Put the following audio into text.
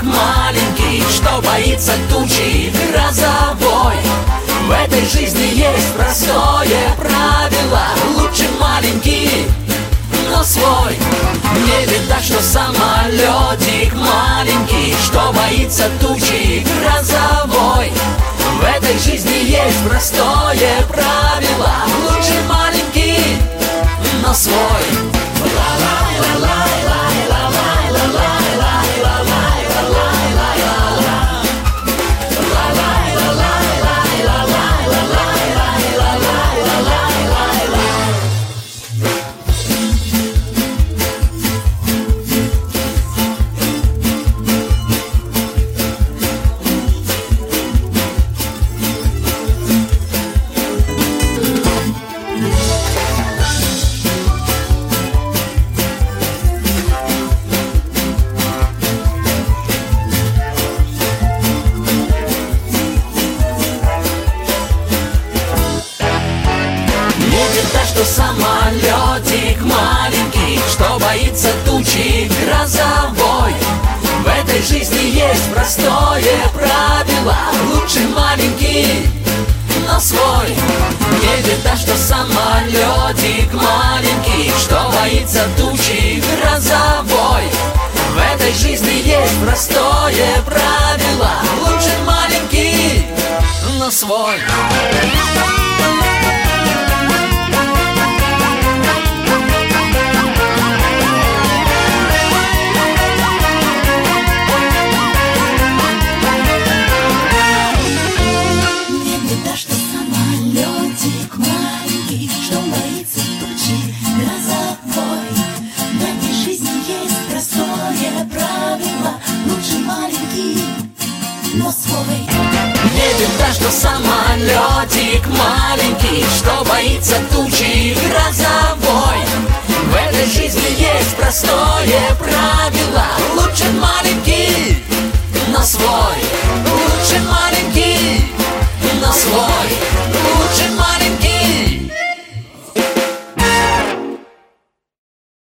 маленький, что боится тучи грозовой. В этой жизни есть простое правило: лучше маленький, но свой. Не видать, что самолетик маленький, что боится тучи грозовой. В этой жизни есть простое правило: лучше маленький, но свой. Что самолетик маленький, что боится тучи грозовой. В этой жизни есть простое правило: лучше маленький, но свой. Не видать, что самолетик маленький, что боится тучи грозовой. В этой жизни есть простое правило: лучше маленький, но свой. Не видать, что самолетик маленький, что боится тучи грозовой. В этой жизни есть простое правило: лучше маленький, но свой. Лучше маленький, но свой.